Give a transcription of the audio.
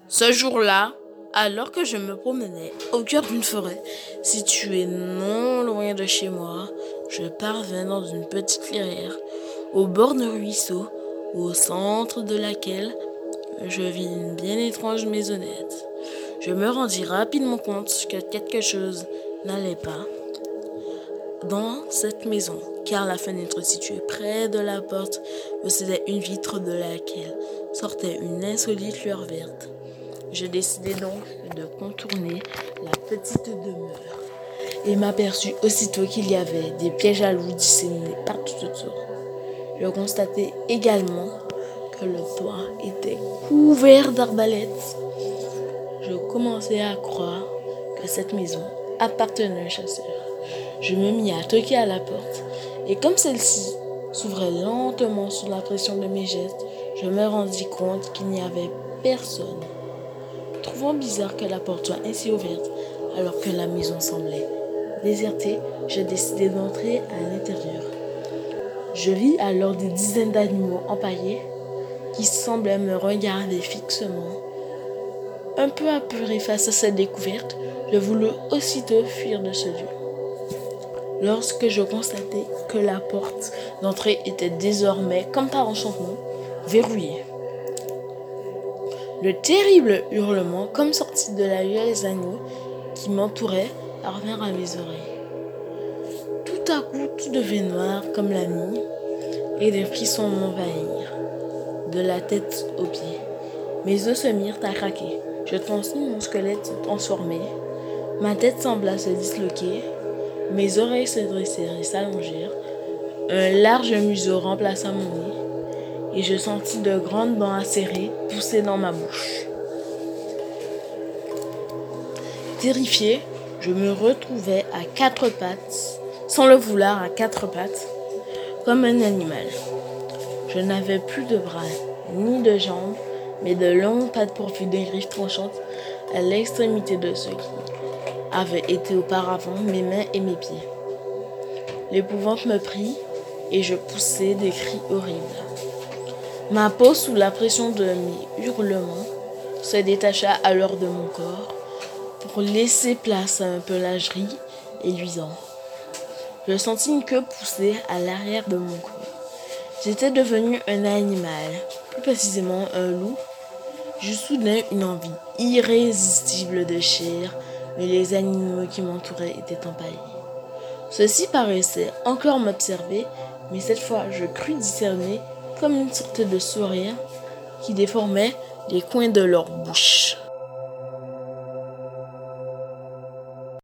Ce jour-là, alors que je me promenais au cœur d'une forêt située non loin de chez moi, je parvins dans une petite clairière, au bord d'un ruisseau, au centre de laquelle je vis une bien étrange maisonnette. Je me rendis rapidement compte que quelque chose n'allait pas dans cette maison, car la fenêtre située près de la porte possédait une vitre de laquelle sortait une insolite lueur verte. Je décidai donc de contourner la petite demeure et m'aperçus aussitôt qu'il y avait des pièges à loups disséminés partout autour. Je constatai également que le toit était couvert d'arbalètes. Je commençai à croire que cette maison appartenait à un chasseur. Je me mis à toquer à la porte et comme celle-ci s'ouvrait lentement sous la pression de mes gestes, je me rendis compte qu'il n'y avait personne. Trouvant bizarre que la porte soit ainsi ouverte alors que la maison semblait désertée, je décidai d'entrer à l'intérieur. Je vis alors des dizaines d'animaux empaillés qui semblaient me regarder fixement. Un peu apeuré face à cette découverte, je voulus aussitôt fuir de ce lieu. Lorsque je constatai que la porte d'entrée était désormais, comme par enchantement, verrouillée. Le terrible hurlement, comme sorti de la gueule des animaux qui m'entouraient, parvinrent à mes oreilles. Tout à coup, tout devint noir comme la nuit, et des frissons m'envahirent, de la tête aux pieds. Mes os se mirent à craquer. Je sentis mon squelette se transformer. Ma tête sembla se disloquer. Mes oreilles se dressèrent et s'allongèrent. Un large museau remplaça mon nez. Et je sentis de grandes dents acérées pousser dans ma bouche. Terrifié, je me retrouvais à quatre pattes, sans le vouloir à quatre pattes, comme un animal. Je n'avais plus de bras ni de jambes, mais de longues pattes pourvues de griffes tranchantes à l'extrémité de ce qui avaient été auparavant mes mains et mes pieds. L'épouvante me prit et je poussai des cris horribles. Ma peau, sous la pression de mes hurlements, se détacha alors de mon corps pour laisser place à un pelage gris et luisant. Je sentis une queue pousser à l'arrière de mon cou. J'étais devenu un animal, plus précisément un loup. J'eus soudain une envie irrésistible de chair, mais les animaux qui m'entouraient étaient empaillés. Ceux-ci paraissaient encore m'observer, mais cette fois je crus discerner comme une sorte de sourire qui déformait les coins de leur bouche.